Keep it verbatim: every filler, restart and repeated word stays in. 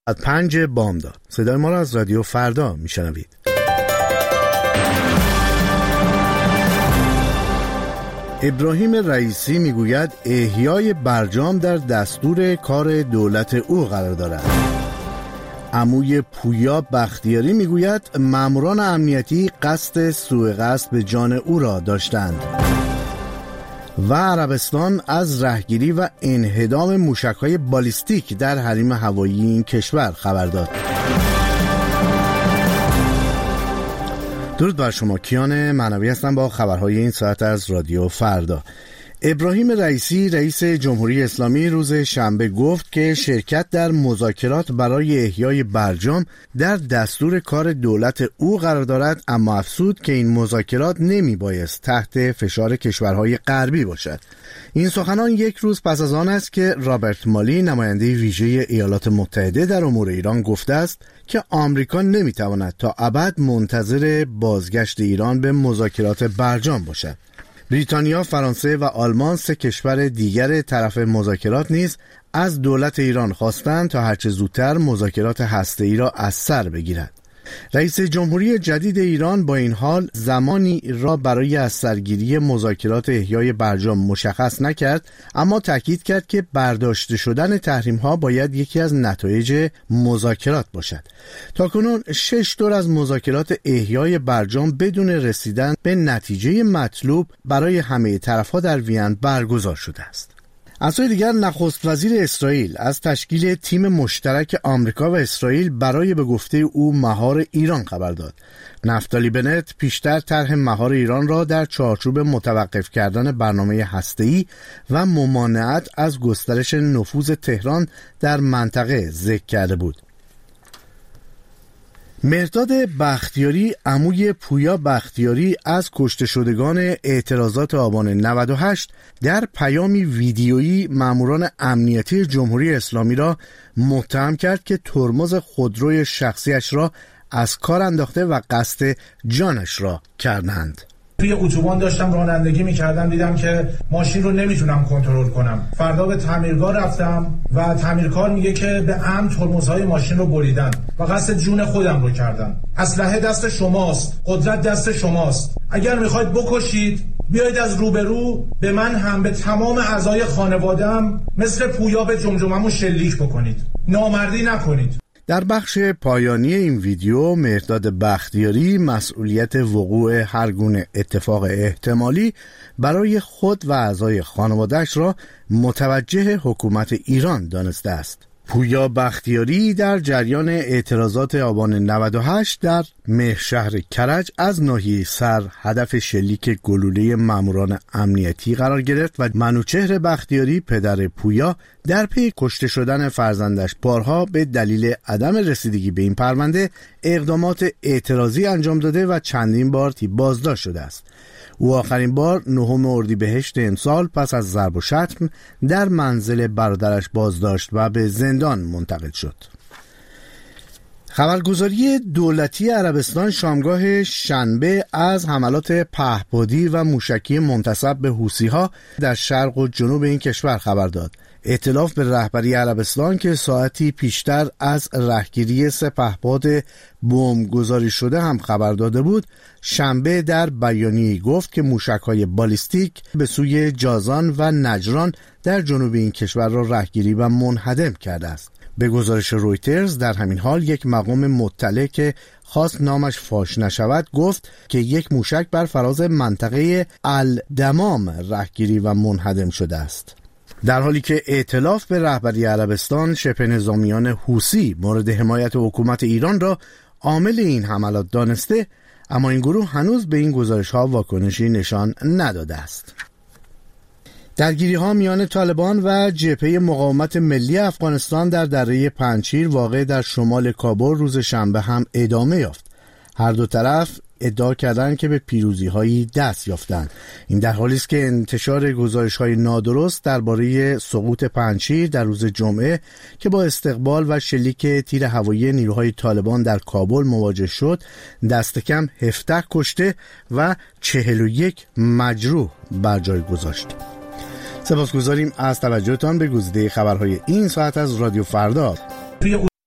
از پنج بامداد. صدای ما را از رادیو فردا میشنوید. ابراهیم رئیسی میگوید احیای برجام در دستور کار دولت او قرار دارد. عموی پویا بختیاری میگوید ماموران امنیتی قصد سوءقصد به جان او را داشتند. و عربستان از رهگیری و انهدام موشک‌های بالیستیک در حریم هوایی این کشور خبر داد. درود بر شما، کیان معنوی هستم با خبرهای این ساعت از رادیو فردا. ابراهیم رئیسی رئیس جمهوری اسلامی روز شنبه گفت که شرکت در مذاکرات برای احیای برجام در دستور کار دولت او قرار دارد، اما افزود که این مذاکرات نمی بایست تحت فشار کشورهای غربی باشد. این سخنان یک روز پس از آن است که رابرت مالی نماینده ویژه ایالات متحده در امور ایران گفته است که آمریکا نمی تواند تا ابد منتظر بازگشت ایران به مذاکرات برجام باشد. بریتانیا، فرانسه و آلمان، سه کشور دیگر طرف مذاکرات نیز از دولت ایران خواستند تا هرچه زودتر مذاکرات هسته‌ای را از سر بگیرد. رئیس جمهوری جدید ایران با این حال زمانی را برای از سرگیری مذاکرات احیای برجام مشخص نکرد، اما تاکید کرد که برداشته شدن تحریم‌ها باید یکی از نتایج مذاکرات باشد. تاکنون شش دور از مذاکرات احیای برجام بدون رسیدن به نتیجه مطلوب برای همه طرف‌ها در وین برگزار شده است. از سوی دیگر نخست وزیر اسرائیل از تشکیل تیم مشترک آمریکا و اسرائیل برای به گفته او مهار ایران خبر داد. نفتالی بنت پیشتر طرح مهار ایران را در چارچوب متوقف کردن برنامه هسته‌ای و ممانعت از گسترش نفوذ تهران در منطقه ذکر کرده بود. مهرداد بختیاری، عموی پویا بختیاری، از کشته شدگان اعتراضات آبان نود و هشت در پیامی ویدیویی ماموران امنیتی جمهوری اسلامی را متهم کرد که ترمز خودروی شخصیش را از کار انداخته و قصد جانش را کردند. توی اتوبان داشتم رانندگی میکردم، دیدم که ماشین رو نمیتونم کنترل کنم. فردا به تعمیرگاه رفتم و تعمیرکار میگه که به عمد ترمزهای ماشین رو بریدن و قصد جون خودم رو کردن. اسلحه دست شماست، قدرت دست شماست. اگر میخواید بکشید بیایید از روبرو به من هم به تمام اعضای خانواده‌ام مثل پویا به جمجمه‌مو شلیک بکنید. نامردی نکنید. در بخش پایانی این ویدیو مهرداد بختیاری مسئولیت وقوع هر گونه اتفاق احتمالی برای خود و اعضای خانواده‌اش را متوجه حکومت ایران دانسته است. پویا بختیاری در جریان اعتراضات آبان نود و هشت در مهشهر کرج از ناحیه سر هدف شلیک گلوله ماموران امنیتی قرار گرفت و منوچهر بختیاری پدر پویا در پی کشته شدن فرزندش بارها به دلیل عدم رسیدگی به این پرونده اقدامات اعتراضی انجام داده و چندین بار بازداشت شده است. او آخرین بار نهم اردیبهشت امسال پس از ضرب و شتم در منزل برادرش بازداشت و به زندان منتقل شد. خبرگزاری دولتی عربستان شامگاه شنبه از حملات پهپادی و موشکی منتسب به حوثی‌ها در شرق و جنوب این کشور خبر داد. ائتلاف به رهبری عربستان که ساعتی پیشتر از رهگیری سه پهپاد بمب گذاری شده هم خبر داده بود، شنبه در بیانیه‌ای گفت که موشک‌های بالیستیک به سوی جازان و نجران در جنوب این کشور را رهگیری و منهدم کرده است. به گزارش رویترز در همین حال یک مقام مطلع که خواست نامش فاش نشود گفت که یک موشک بر فراز منطقه الدمام رهگیری و منهدم شده است. در حالی که ائتلاف به رهبری عربستان شبه نظامیان حوثی مورد حمایت حکومت ایران را عامل این حملات دانسته، اما این گروه هنوز به این گزارش‌ها واکنشی نشان نداده است. درگیری‌ها میان طالبان و جبهه مقاومت ملی افغانستان در دره پنجشیر واقع در شمال کابل روز شنبه هم ادامه یافت. هر دو طرف ادعا کردند که به پیروزی‌هایی دست یافتند. این در حالی است که انتشار گزارش‌های نادرست درباره سقوط پنجشیر در روز جمعه که با استقبال و شلیک تیر هوایی نیروهای طالبان در کابل مواجه شد، دست کم هفده کشته و چهل و یک مجروح بر جای گذاشت. سپاسگزاریم از توجهتان به گزیده خبرهای این ساعت از رادیو فردا.